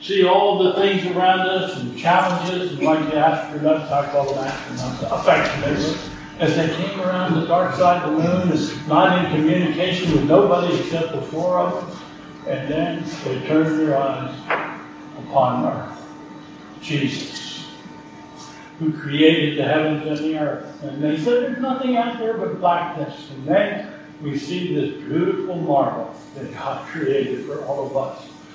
see all the things around us and challenges, and like the astronauts, I call them astronauts, affectionately, as they came around the dark side of the moon, is not in communication with nobody except the four of them, and then they turned their eyes upon Earth, Jesus, who created the heavens and the earth. And they said there's nothing out there but blackness. And then we see this beautiful marvel that God created for all of us.